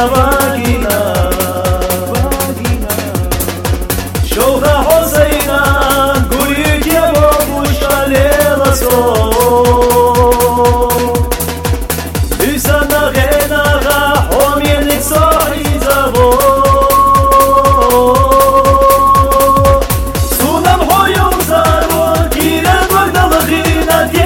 باقينا شوخة حسينا قريت يا بابو شالي رسول بسنا غينا غا حومي لك صاحي زبو سونا بحيو زارو كينا الورد الغينا دي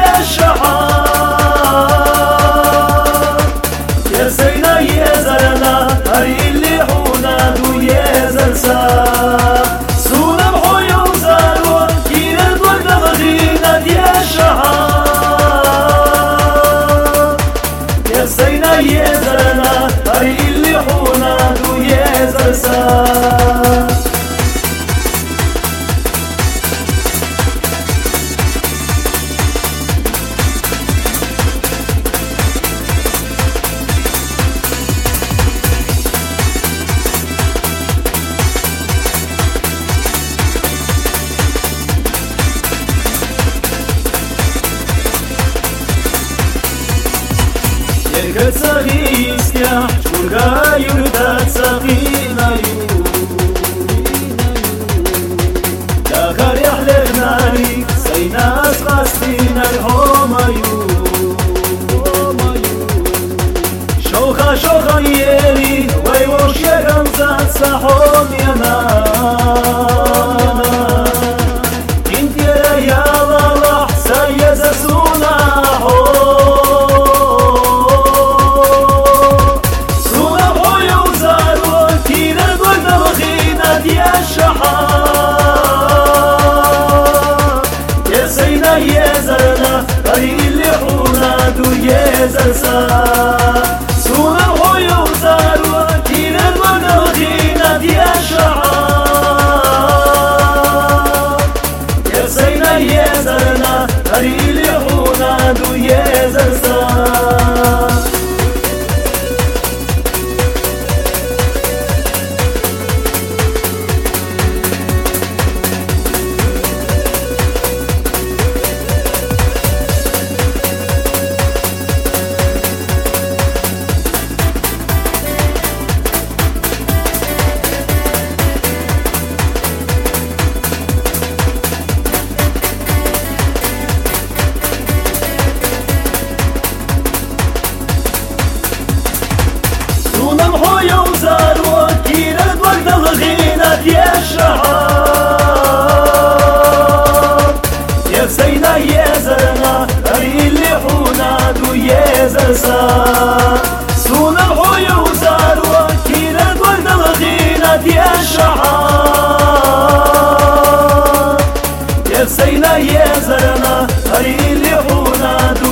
الشحار يا سينا يا زرنا هري اللي حونا دو يا زرسا سونا بحيو زارو كينا الورد الغينا دي الشحار يا سينا يا زرنا هري اللي حونا دو يا زرسا يركض صغيس يا شورغا يردات سقينا يو داخل يحلق ناري سيناس غاستينا الهوما يو شوخا شوخا يلي ويوش يا غمزات سحوم يا انت يا الله سيز سونا يا الشحار يا سينا يا زرنا هري اللي حونا دو يا زرسا سونا بحيو زارو كينا الورد الغينا يا الشحار يا سينا يا زرنا هري اللي حونا دو يا زرسا يا الشحار يا سينا يا زرنا هري اللي حونا دو يا زرسا سونا بحيو زارو كينا الورد الغينا يا الشحار يا سينا يا زرنا هري اللي حونا دو